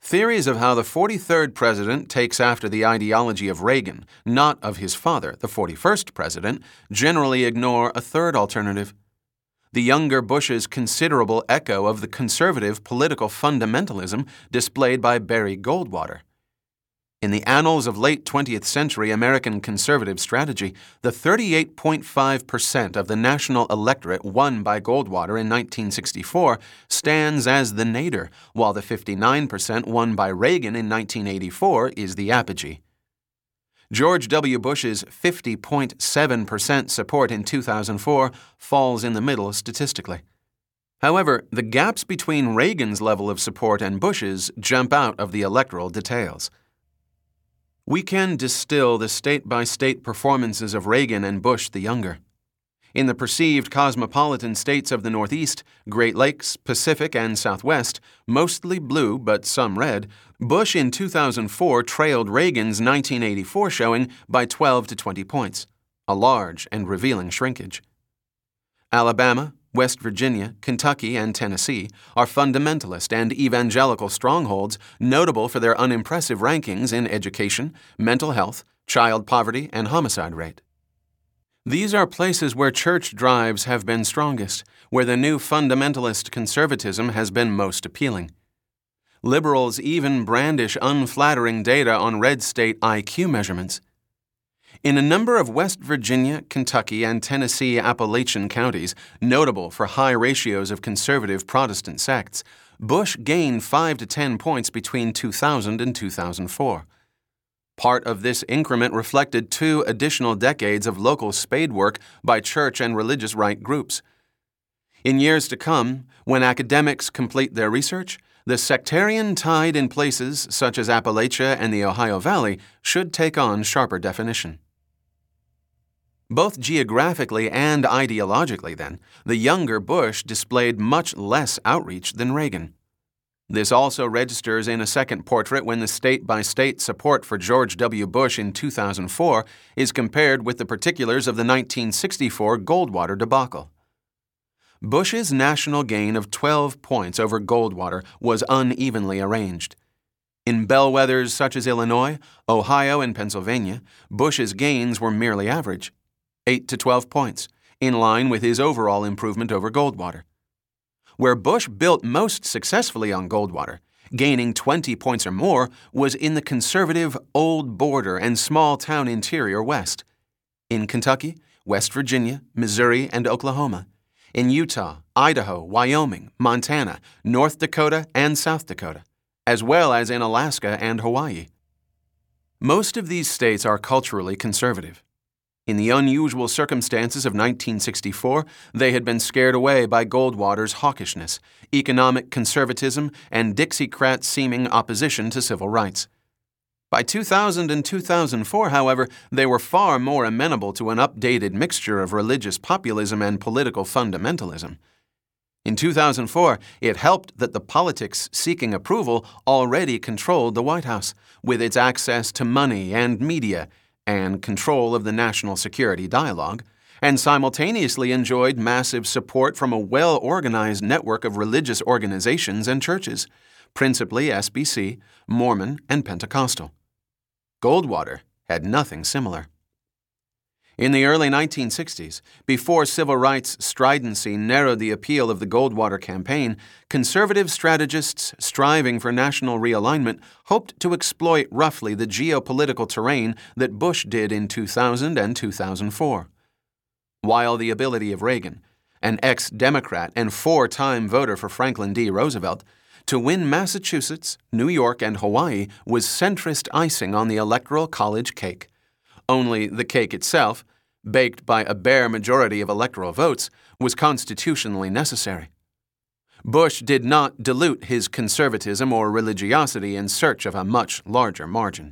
Theories of how the 43rd president takes after the ideology of Reagan, not of his father, the 41st president, generally ignore a third alternative. The younger Bush's considerable echo of the conservative political fundamentalism displayed by Barry Goldwater. In the annals of late 20th century American conservative strategy, the 38.5% of the national electorate won by Goldwater in 1964 stands as the nadir, while the 59% won by Reagan in 1984 is the apogee. George W. Bush's 50.7% support in 2004 falls in the middle statistically. However, the gaps between Reagan's level of support and Bush's jump out of the electoral details. We can distill the state-by-state performances of Reagan and Bush the younger. In the perceived cosmopolitan states of the Northeast, Great Lakes, Pacific, and Southwest, mostly blue but some red, Bush in 2004 trailed Reagan's 1984 showing by 12 to 20 points, a large and revealing shrinkage. Alabama, West Virginia, Kentucky, and Tennessee are fundamentalist and evangelical strongholds notable for their unimpressive rankings in education, mental health, child poverty, and homicide rate. These are places where church drives have been strongest, where the new fundamentalist conservatism has been most appealing. Liberals even brandish unflattering data on red state IQ measurements. In a number of West Virginia, Kentucky, and Tennessee Appalachian counties, notable for high ratios of conservative Protestant sects, Bush gained 5 to 10 points between 2000 and 2004. Part of this increment reflected 2 additional decades of local spade work by church and religious right groups. In years to come, when academics complete their research, the sectarian tide in places such as Appalachia and the Ohio Valley should take on sharper definition. Both geographically and ideologically, then, the younger Bush displayed much less outreach than Reagan. This also registers in a second portrait when the state-by-state support for George W. Bush in 2004 is compared with the particulars of the 1964 Goldwater debacle. Bush's national gain of 12 points over Goldwater was unevenly arranged. In bellwethers such as Illinois, Ohio, and Pennsylvania, Bush's gains were merely average, 8 to 12 points, in line with his overall improvement over Goldwater. Where Bush built most successfully on Goldwater, gaining 20 points or more, was in the conservative Old Border and small-town interior West. In Kentucky, West Virginia, Missouri, and Oklahoma. In Utah, Idaho, Wyoming, Montana, North Dakota, and South Dakota, as well as in Alaska and Hawaii. Most of these states are culturally conservative. In the unusual circumstances of 1964, they had been scared away by Goldwater's hawkishness, economic conservatism, and Dixiecrat-seeming opposition to civil rights. By 2000 and 2004, however, they were far more amenable to an updated mixture of religious populism and political fundamentalism. In 2004, it helped that the politics seeking approval already controlled the White House, with its access to money and media, and control of the national security dialogue, and simultaneously enjoyed massive support from a well-organized network of religious organizations and churches, principally SBC, Mormon, and Pentecostal. Goldwater had nothing similar. In the early 1960s, before civil rights stridency narrowed the appeal of the Goldwater campaign, conservative strategists striving for national realignment hoped to exploit roughly the geopolitical terrain that Bush did in 2000 and 2004. While the ability of Reagan, an ex-Democrat and 4-time voter for Franklin D. Roosevelt, to win Massachusetts, New York, and Hawaii was centrist icing on the Electoral College cake. Only the cake itself, baked by a bare majority of electoral votes, was constitutionally necessary. Bush did not dilute his conservatism or religiosity in search of a much larger margin.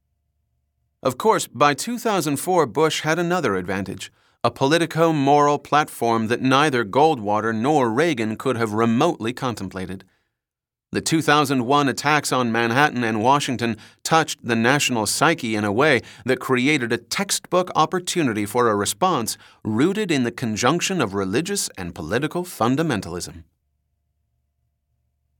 Of course, by 2004, Bush had another advantage, a politico-moral platform that neither Goldwater nor Reagan could have remotely contemplated. The 2001 attacks on Manhattan and Washington touched the national psyche in a way that created a textbook opportunity for a response rooted in the conjunction of religious and political fundamentalism.